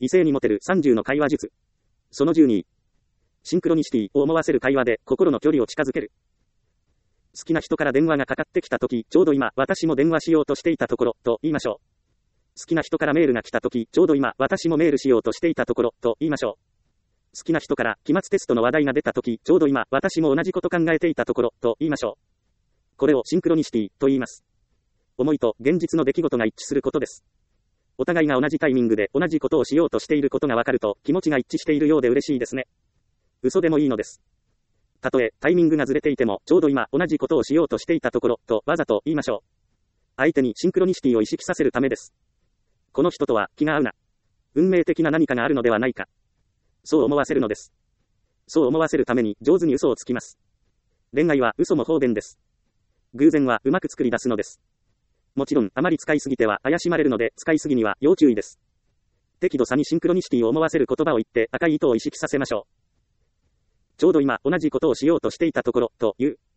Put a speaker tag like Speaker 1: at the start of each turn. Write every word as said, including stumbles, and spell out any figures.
Speaker 1: 異性にモテるさんじゅうの会話術。そのじゅうに。シンクロニシティを思わせる会話で心の距離を近づける。好きな人から電話がかかってきたとき、ちょうど今、私も電話しようとしていたところ、と言いましょう。好きな人からメールが来たとき、ちょうど今、私もメールしようとしていたところ、と言いましょう。好きな人から、期末テストの話題が出たとき、ちょうど今、私も同じこと考えていたところ、と言いましょう。これをシンクロニシティ、と言います。思いと現実の出来事が一致することです。お互いが同じタイミングで同じことをしようとしていることがわかると、気持ちが一致しているようで嬉しいですね。嘘でもいいのです。たとえ、タイミングがずれていても、ちょうど今、同じことをしようとしていたところ、とわざと言いましょう。相手にシンクロニシティを意識させるためです。この人とは気が合うな。運命的な何かがあるのではないか。そう思わせるのです。そう思わせるために上手に嘘をつきます。恋愛は嘘も方便です。偶然はうまく作り出すのです。もちろん、あまり使いすぎては怪しまれるので、使いすぎには要注意です。適度さにシンクロニシティを思わせる言葉を言って赤い糸を意識させましょう。ちょうど今、同じことをしようとしていたところ、という。